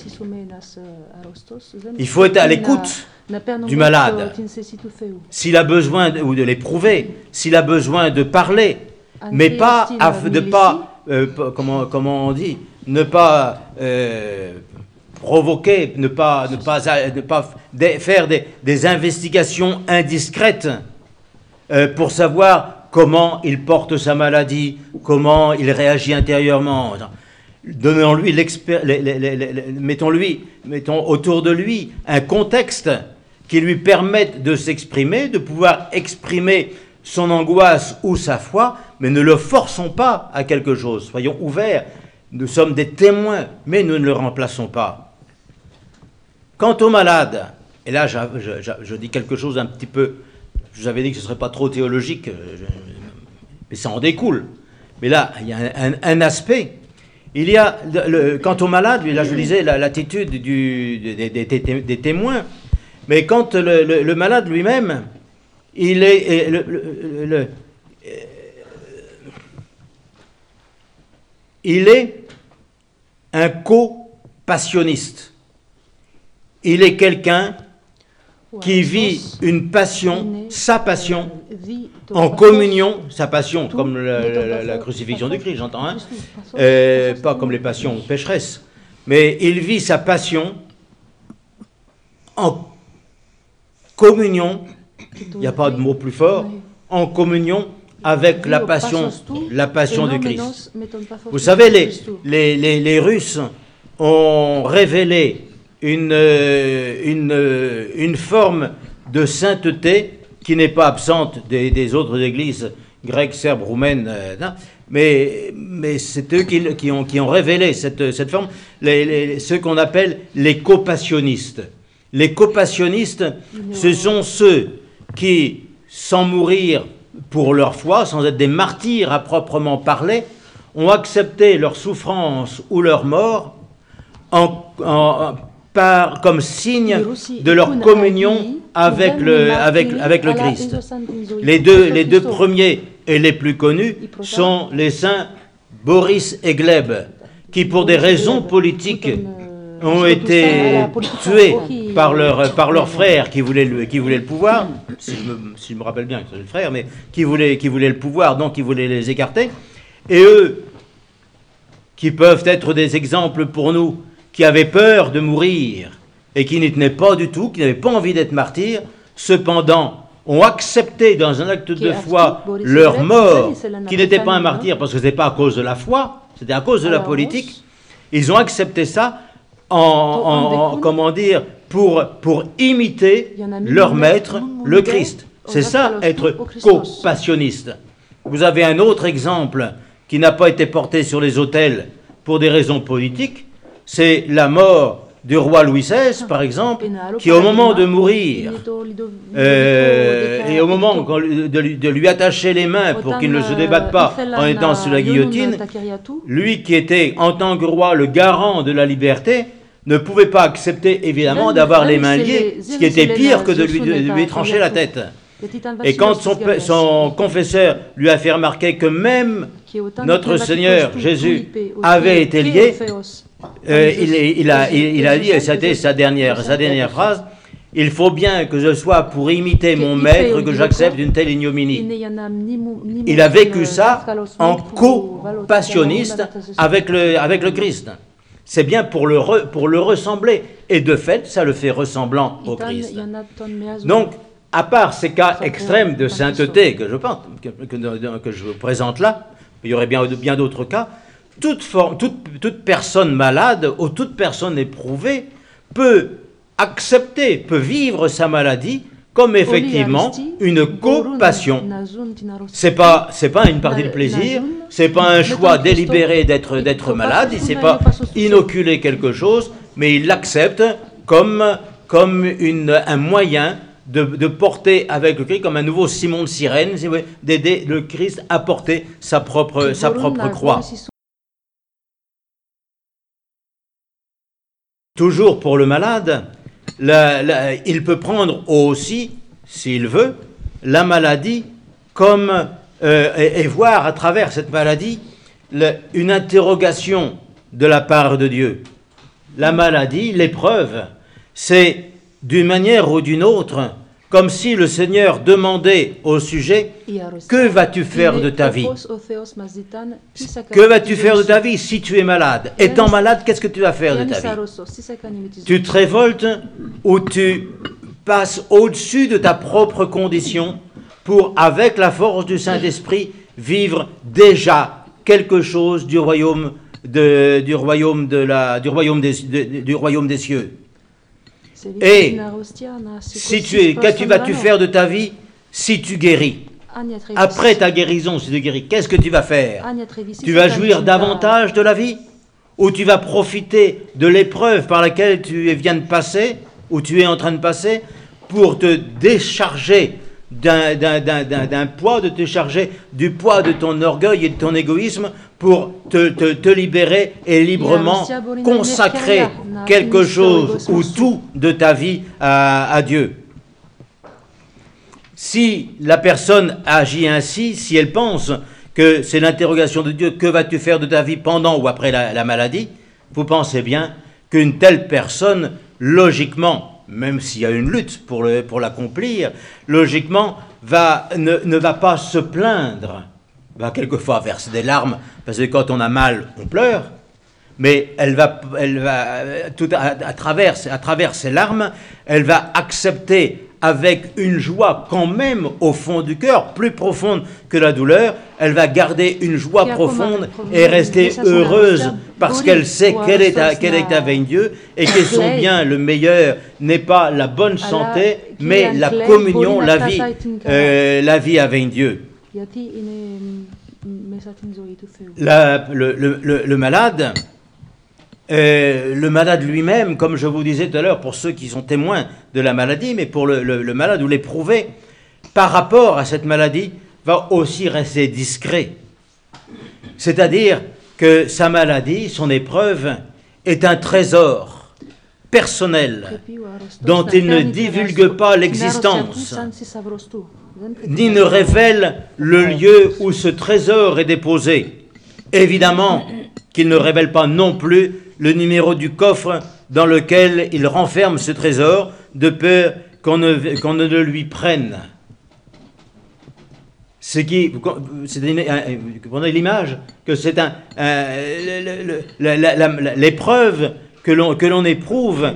Il faut être à l'écoute du malade. S'il a besoin de l'éprouver, s'il a besoin de parler, mais pas comment on dit, ne pas provoquer, ne pas faire des investigations indiscrètes pour savoir comment il porte sa maladie, comment il réagit intérieurement. Donnons-lui mettons autour de lui un contexte qui lui permette de s'exprimer, de pouvoir exprimer son angoisse ou sa foi, mais ne le forçons pas à quelque chose. Soyons ouverts, nous sommes des témoins, mais nous ne le remplaçons pas. Quant au malade, et là je dis quelque chose un petit peu, je vous avais dit que ce ne serait pas trop théologique, mais ça en découle. Mais là, il y a un aspect. Il y a, quant au malade, là je lisais l'attitude des témoins, mais quand le malade lui-même, il est un co-passionniste. Il est quelqu'un qui vit une passion, sa passion, en communion, sa passion, comme la crucifixion du Christ, j'entends, hein, pas comme les passions pécheresses, mais il vit sa passion en communion, il n'y a pas de mot plus fort, en communion avec la passion du Christ. Vous savez, les Russes ont révélé une forme de sainteté qui n'est pas absente des autres églises grecques, serbes, roumaines, mais c'est eux qui ont révélé cette forme, ceux qu'on appelle les copassionnistes. Les copassionnistes, ce sont ceux qui, sans mourir pour leur foi, sans être des martyrs à proprement parler, ont accepté leur souffrance ou leur mort comme signe de leur communion avec le Christ. Les deux premiers et les plus connus sont les saints Boris et Gleb, qui pour des raisons politiques ont été tués par leurs frères qui voulaient le pouvoir, si je me rappelle bien que c'est le frère, mais qui voulaient le pouvoir, donc ils voulaient les écarter. Et eux, qui peuvent être des exemples pour nous, qui avaient peur de mourir et qui n'y tenaient pas du tout, qui n'avaient pas envie d'être martyrs, cependant ont accepté dans un acte de foi leur mort, qui n'était pas un martyr parce que ce n'était pas à cause de la foi, c'était à cause de la politique. Ils ont accepté ça pour imiter leur maître, le Christ. C'est ça, être compassionniste. Vous avez un autre exemple qui n'a pas été porté sur les autels pour des raisons politiques, c'est la mort du roi Louis XVI, par exemple, qui au moment de mourir, et au moment de lui attacher les mains pour qu'il ne se débatte pas en étant sous la guillotine, lui qui était en tant que roi le garant de la liberté, ne pouvait pas accepter évidemment d'avoir les mains liées, ce qui était pire que de lui trancher la tête. Et quand son confesseur lui a fait remarquer que même notre Seigneur Jésus avait été lié, il a dit, et c'était sa dernière phrase, « Il faut bien que je sois pour imiter mon maître, que j'accepte une telle ignominie. » Il a vécu ça en compassionniste avec le Christ. C'est bien pour le ressembler. Et de fait, ça le fait ressemblant au Christ. Donc, à part ces cas extrêmes de sainteté que je pense, que je vous présente là, il y aurait bien d'autres cas, toute personne malade ou toute personne éprouvée peut vivre sa maladie comme effectivement une compassion. C'est pas une partie de plaisir, c'est pas un choix délibéré d'être malade, il s'est pas inoculé quelque chose, mais il l'accepte comme un moyen de porter avec le Christ, comme un nouveau Simon de Cyrène, d'aider le Christ à porter sa propre croix. Toujours pour le malade, il peut prendre aussi, s'il veut, la maladie comme et voir à travers cette maladie une interrogation de la part de Dieu. La maladie, l'épreuve, c'est d'une manière ou d'une autre, comme si le Seigneur demandait au sujet « Que vas-tu faire de ta vie ? Que vas-tu faire de ta vie si tu es malade ? Étant malade, qu'est-ce que tu vas faire de ta vie ? Tu te révoltes ou tu passes au-dessus de ta propre condition pour, avec la force du Saint-Esprit, vivre déjà quelque chose du royaume des cieux. Et que vas-tu faire de ta vie si tu guéris ? Après ta guérison, si tu guéris, qu'est-ce que tu vas faire ? Tu vas jouir davantage de la vie ? Ou tu vas profiter de l'épreuve par laquelle tu viens de passer, ou tu es en train de passer, pour te décharger d'un poids, de te charger du poids de ton orgueil et de ton égoïsme, pour te libérer et librement consacrer quelque chose ou tout de ta vie à Dieu. Si la personne agit ainsi, si elle pense que c'est l'interrogation de Dieu, que vas-tu faire de ta vie pendant ou après la maladie, vous pensez bien qu'une telle personne, logiquement, même s'il y a une lutte pour l'accomplir, logiquement ne va pas se plaindre, va quelquefois verser des larmes, parce que quand on a mal, on pleure, mais elle va tout à travers ses larmes, elle va accepter avec une joie quand même au fond du cœur, plus profonde que la douleur, elle va garder une joie profonde et rester heureuse parce qu'elle sait qu'elle est avec Dieu et que son bien le meilleur n'est pas la bonne santé, mais la communion, la vie avec Dieu. Le malade lui-même, comme je vous disais tout à l'heure, pour ceux qui sont témoins de la maladie, mais pour le malade ou l'éprouvé, par rapport à cette maladie, va aussi rester discret. C'est-à-dire que sa maladie, son épreuve, est un trésor personnel dont il ne divulgue pas l'existence, ni ne révèle le lieu où ce trésor est déposé. Évidemment qu'il ne révèle pas non plus le numéro du coffre dans lequel il renferme ce trésor, de peur qu'on ne le lui prenne. Vous prenez l'image que c'est l'épreuve que l'on éprouve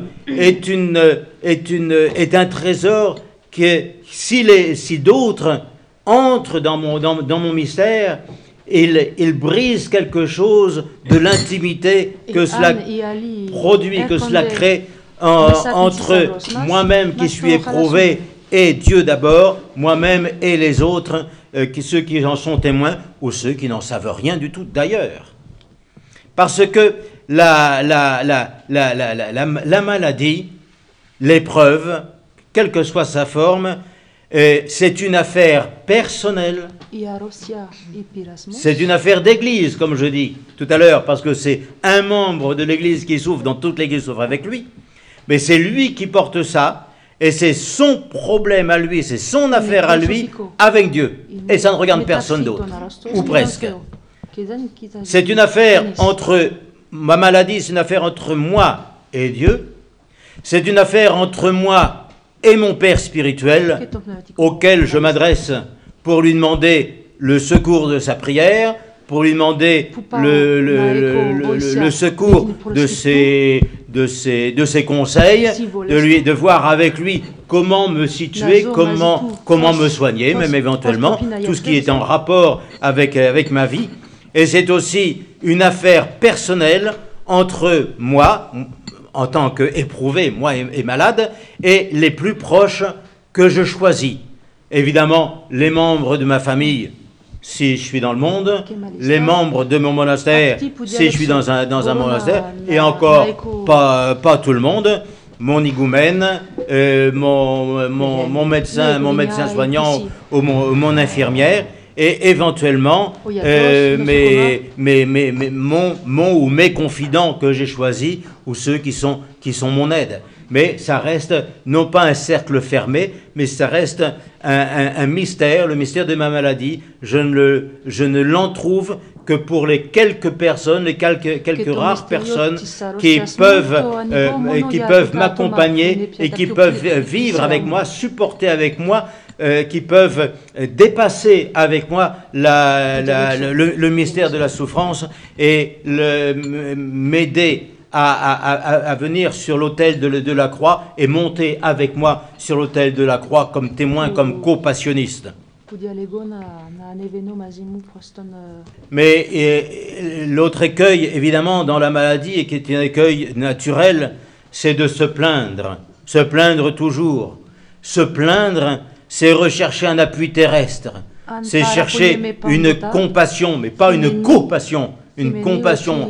est un trésor que si d'autres entrent dans mon mystère, il brise quelque chose de l'intimité que cela produit, que cela crée entre moi-même qui suis éprouvé et Dieu d'abord, moi-même et les autres, ceux qui en sont témoins ou ceux qui n'en savent rien du tout d'ailleurs. Parce que la maladie, l'épreuve, quelle que soit sa forme, c'est une affaire personnelle, c'est une affaire d'église, comme je dis tout à l'heure, parce que c'est un membre de l'église qui souffre, dont toute l'église souffre avec lui, mais c'est lui qui porte ça, et c'est son problème à lui, c'est son affaire à lui, avec Dieu, et ça ne regarde personne d'autre, ou presque. C'est une affaire ma maladie, c'est une affaire entre moi et Dieu, c'est une affaire entre moi et mon Père spirituel, auquel je m'adresse pour lui demander le secours de sa prière, pour lui demander le secours de ses conseils, de voir avec lui comment me situer, comment me soigner, même éventuellement, tout ce qui est en rapport avec ma vie. Et c'est aussi une affaire personnelle entre moi, en tant qu'éprouvé, moi et malade, et les plus proches que je choisis. Évidemment, les membres de ma famille, si je suis dans le monde, les membres de mon monastère, si je suis dans un monastère, et encore pas tout le monde, mon higoumène, mon médecin soignant ou mon infirmière, et éventuellement mon ou mes confidents que j'ai choisis ou ceux qui sont mon aide. Mais ça reste non pas un cercle fermé, mais ça reste un mystère, le mystère de ma maladie. Je ne l'entrouve que pour les quelques personnes, les quelques rares personnes qui peuvent m'accompagner et qui peuvent vivre avec moi, supporter avec moi, qui peuvent dépasser avec moi le mystère de la souffrance et m'aider à venir sur l'autel de la croix et monter avec moi sur l'autel de la croix comme témoin, comme co-passionniste. Mais l'autre écueil, évidemment, dans la maladie, et qui est un écueil naturel, c'est de se plaindre toujours. Se plaindre, c'est rechercher un appui terrestre, c'est chercher une compassion, mais pas une compassion, une compassion.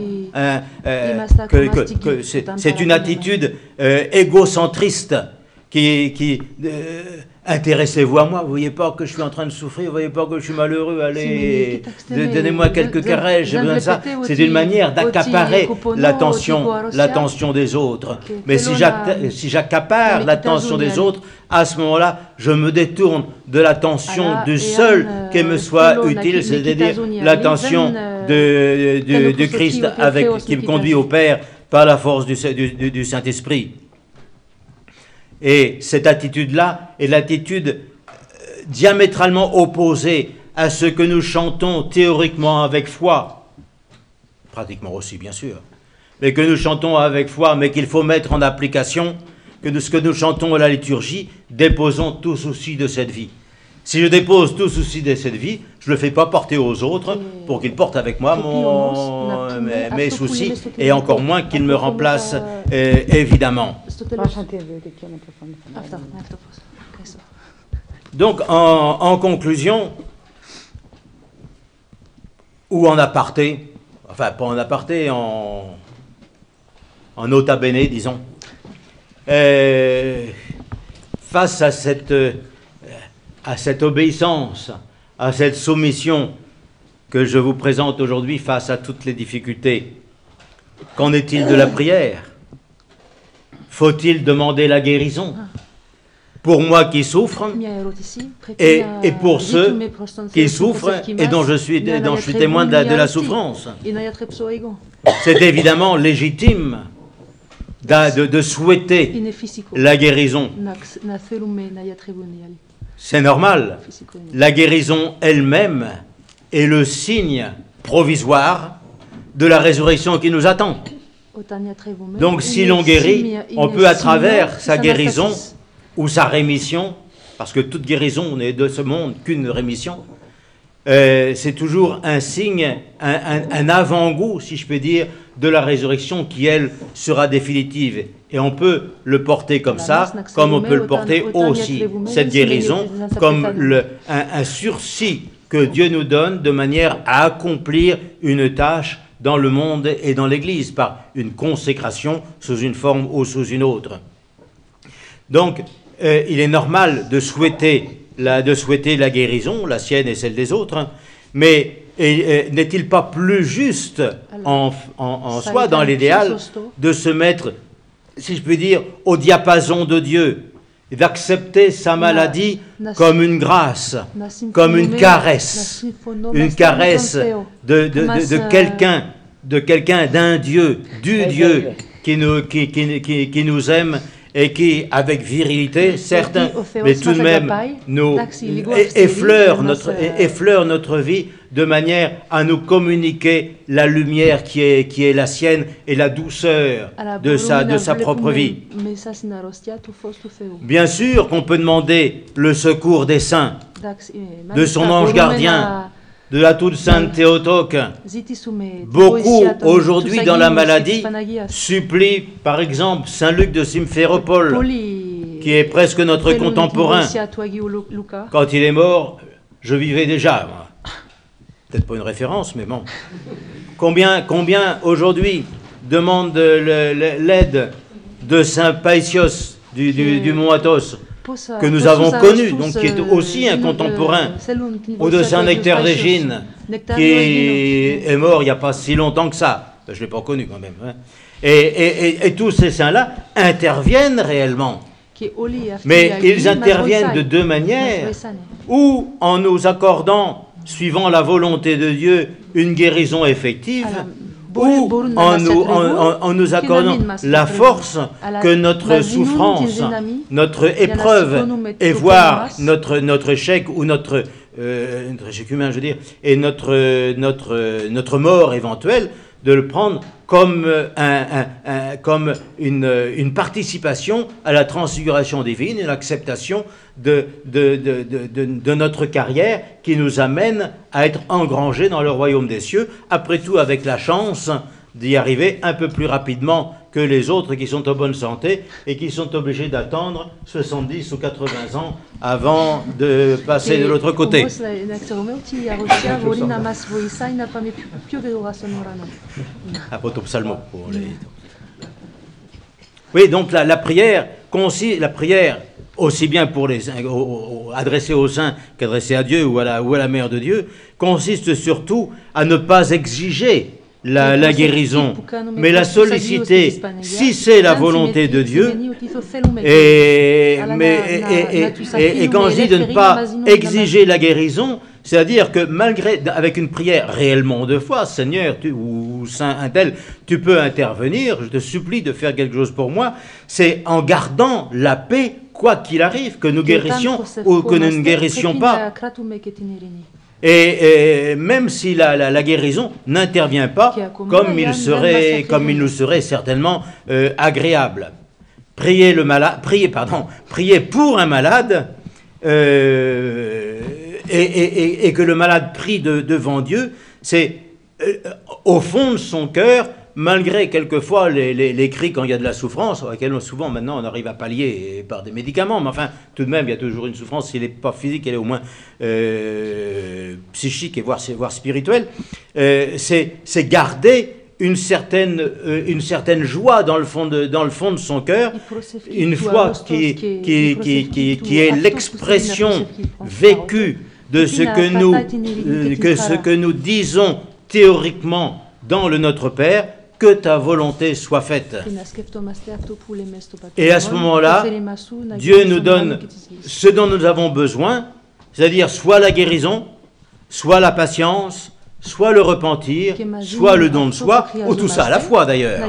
C'est une attitude égocentriste qui intéressez-vous à moi, vous voyez pas que je suis en train de souffrir, vous voyez pas que je suis malheureux, allez, donnez-moi quelques caresses, j'ai besoin de ça. C'est une manière d'accaparer l'attention des autres. Mais si j'accapare l'attention des autres, à ce moment-là, je me détourne de l'attention du seul qui me soit utile, c'est-à-dire l'attention du Christ qui me conduit au Père par la force du Saint-Esprit. Et cette attitude-là est l'attitude diamétralement opposée à ce que nous chantons théoriquement avec foi, pratiquement aussi bien sûr, mais que nous chantons avec foi, mais qu'il faut mettre en application, que de ce que nous chantons à la liturgie, déposons tout souci de cette vie. Si je dépose tout souci de cette vie, je ne le fais pas porter aux autres pour qu'ils portent avec moi mes soucis, et encore moins qu'ils me remplacent, évidemment. Donc, en conclusion, ou en aparté, enfin pas en aparté, en nota bene, disons, face à cette obéissance, à cette soumission que je vous présente aujourd'hui face à toutes les difficultés, qu'en est-il de la prière? Faut-il demander la guérison pour moi qui souffre et pour ceux qui souffrent et dont je suis témoin de la souffrance? C'est évidemment légitime de souhaiter la guérison. C'est normal. La guérison elle-même est le signe provisoire de la résurrection qui nous attend. Donc si l'on guérit, on peut à travers sa guérison ou sa rémission, parce que toute guérison n'est de ce monde qu'une rémission, c'est toujours un signe, un avant-goût, si je peux dire, de la résurrection qui, elle, sera définitive Et on peut le porter comme ça, comme on peut le porter aussi, cette guérison, comme un sursis que Dieu nous donne de manière à accomplir une tâche dans le monde et dans l'Église, par une consécration sous une forme ou sous une autre. Donc, il est normal de souhaiter la guérison, la sienne et celle des autres, mais n'est-il pas plus juste en soi, dans l'idéal, de se mettre, si je puis dire, au diapason de Dieu, et d'accepter sa maladie comme une grâce, comme une caresse de quelqu'un, d'un Dieu, du Dieu qui nous aime et qui, avec virilité, certains, mais tout de même, nous effleure notre vie de manière à nous communiquer la lumière qui est la sienne et la douceur de sa propre vie. Bien sûr qu'on peut demander le secours des saints, de son ange gardien, de la toute sainte Théotoque. Beaucoup, aujourd'hui, dans la maladie, supplient, par exemple, Saint Luc de Simferopol, qui est presque notre contemporain. Quand il est mort, je vivais déjà. Peut-être pas une référence, mais bon. Combien aujourd'hui demandent l'aide de Saint Paisios du Mont Athos, que nous avons connu, donc qui est aussi un contemporain, ou de Saint Nectaire d'Égine, qui est mort il n'y a pas si longtemps que ça. Je ne l'ai pas connu quand même. Hein. Et tous ces saints-là interviennent réellement. Mais ils interviennent de deux manières, ou en nous accordant, suivant la volonté de Dieu, une guérison effective, ou en nous accordant la force que notre souffrance, notre épreuve, et voire notre échec ou notre échec humain, je veux dire, et notre mort éventuelle, de le prendre comme une participation à la transfiguration divine et l'acceptation de notre carrière qui nous amène à être engrangés dans le royaume des cieux, après tout avec la chance d'y arriver un peu plus rapidement que les autres qui sont en bonne santé et qui sont obligés d'attendre 70 ou 80 ans avant de passer de l'autre côté. Oui, donc la prière, aussi bien adressée aux saints qu'adressée à Dieu ou à la Mère de Dieu, consiste surtout à ne pas exiger la guérison, mais la solliciter si c'est la volonté de Dieu. Et quand je dis de ne pas exiger la guérison, c'est-à-dire que avec une prière réellement de foi, Seigneur, ou Saint un tel, tu peux intervenir, je te supplie de faire quelque chose pour moi, c'est en gardant la paix, quoi qu'il arrive, que nous guérissions ou que nous ne guérissions pas. Et même si la guérison n'intervient pas comme il nous serait certainement agréable. Prier pour un malade et que le malade prie devant Dieu, c'est au fond de son cœur, malgré quelquefois les cris quand il y a de la souffrance, auxquelles souvent maintenant on arrive à pallier par des médicaments, mais enfin tout de même il y a toujours une souffrance, si elle n'est pas physique, elle est au moins psychique et voire spirituelle, c'est garder une certaine joie dans le fond de son cœur, une foi qui est l'expression vécue de ce que nous disons théoriquement dans le Notre Père, que ta volonté soit faite. Et à ce moment-là, Dieu nous donne ce dont nous avons besoin, c'est-à-dire soit la guérison, soit la patience, soit le repentir, soit le don de soi, ou tout ça à la fois d'ailleurs.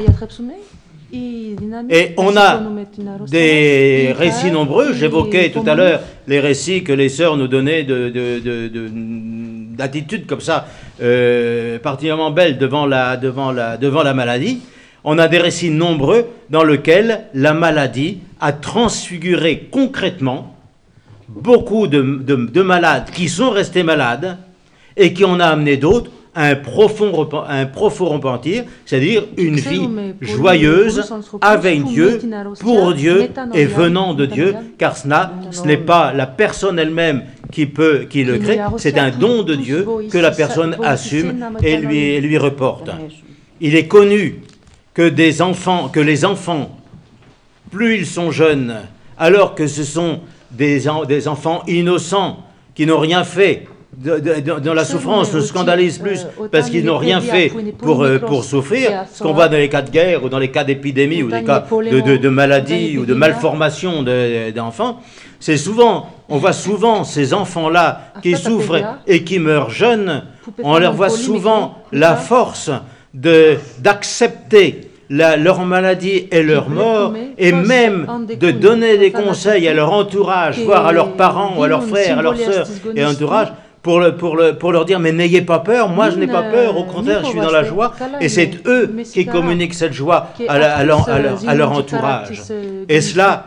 Et on a des récits nombreux, j'évoquais tout à l'heure les récits que les sœurs nous donnaient d'attitudes comme ça, particulièrement belles devant la maladie. On a des récits nombreux dans lesquels la maladie a transfiguré concrètement beaucoup de malades qui sont restés malades et qui en a amené d'autres un profond repentir, c'est-à-dire une vie joyeuse avec Dieu, pour Dieu et venant de Dieu, car ce n'est pas la personne elle-même qui le crée, c'est un don de Dieu que la personne assume et lui reporte. Il est connu que les enfants, plus ils sont jeunes, alors que ce sont des enfants innocents qui n'ont rien fait, dans la souffrance nous scandalise plus parce qu'ils n'ont rien fait pour souffrir. Ce qu'on voit dans les cas de guerre ou dans les cas d'épidémie ou des cas de maladie ou de malformation d'enfants, on voit souvent ces enfants-là qui souffrent et qui meurent jeunes, on leur voit souvent la force d'accepter leur maladie et leur mort, et même de donner des conseils à leur entourage, voire à leurs parents, ou à leurs frères, à leurs sœurs et entourage, pour leur dire, mais n'ayez pas peur, moi je n'ai pas peur, au contraire je suis dans la joie, et c'est eux qui communiquent cette joie à leur entourage. Et cela,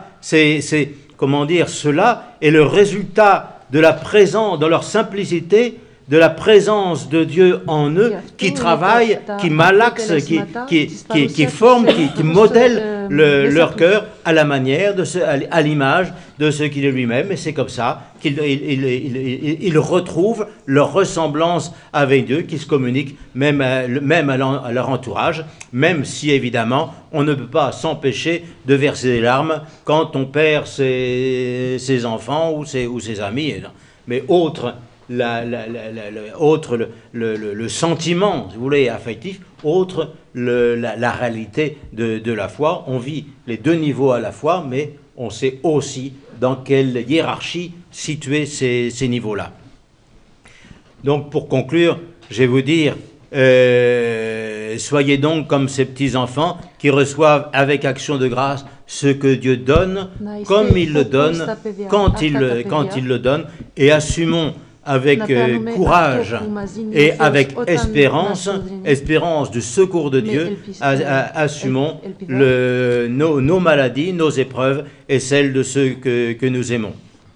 cela est le résultat de la présence, dans leur simplicité, de la présence de Dieu en eux, qui travaille, qui malaxe, qui forme, qui modèle leur cœur à la manière, à l'image de ce qu'il est lui-même. Et c'est comme ça qu'ils retrouvent leur ressemblance avec Dieu, qui se communiquent même à leur entourage, même si évidemment on ne peut pas s'empêcher de verser des larmes quand on perd ses enfants ou ses amis. Mais le sentiment, si vous voulez, affectif, la réalité de la foi. On vit les deux niveaux à la fois, mais on sait aussi dans quelle hiérarchie situer ces niveaux-là. Donc, pour conclure, je vais vous dire, soyez donc comme ces petits-enfants qui reçoivent avec action de grâce ce que Dieu donne, comme il le donne, quand il le donne, et assumons avec courage et avec espérance du secours de Dieu, assumons nos maladies, nos épreuves et celles de ceux que nous aimons.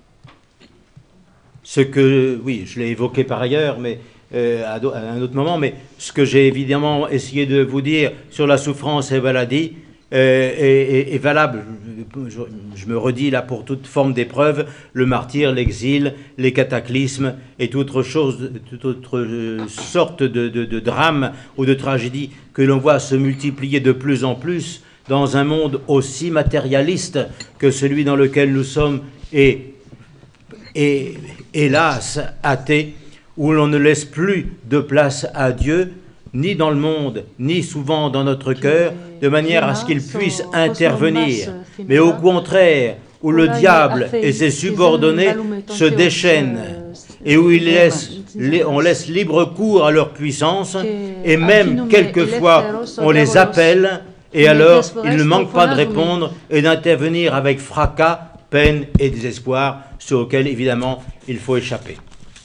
Oui, je l'ai évoqué par ailleurs, mais à un autre moment, mais ce que j'ai évidemment essayé de vous dire sur la souffrance et la maladie est valable. Je me redis là pour toute forme d'épreuve, le martyre, l'exil, les cataclysmes et toute autre sorte de drame ou de tragédie que l'on voit se multiplier de plus en plus dans un monde aussi matérialiste que celui dans lequel nous sommes et hélas athée, où l'on ne laisse plus de place à Dieu, ni dans le monde, ni souvent dans notre cœur, de manière à ce qu'il puisse intervenir, mais au contraire, où le diable et ses subordonnés se déchaînent, et où on laisse libre cours à leur puissance, et même quelquefois on les appelle, et alors ils ne manquent pas de répondre et d'intervenir avec fracas, peine et désespoir, sur lequel évidemment il faut échapper.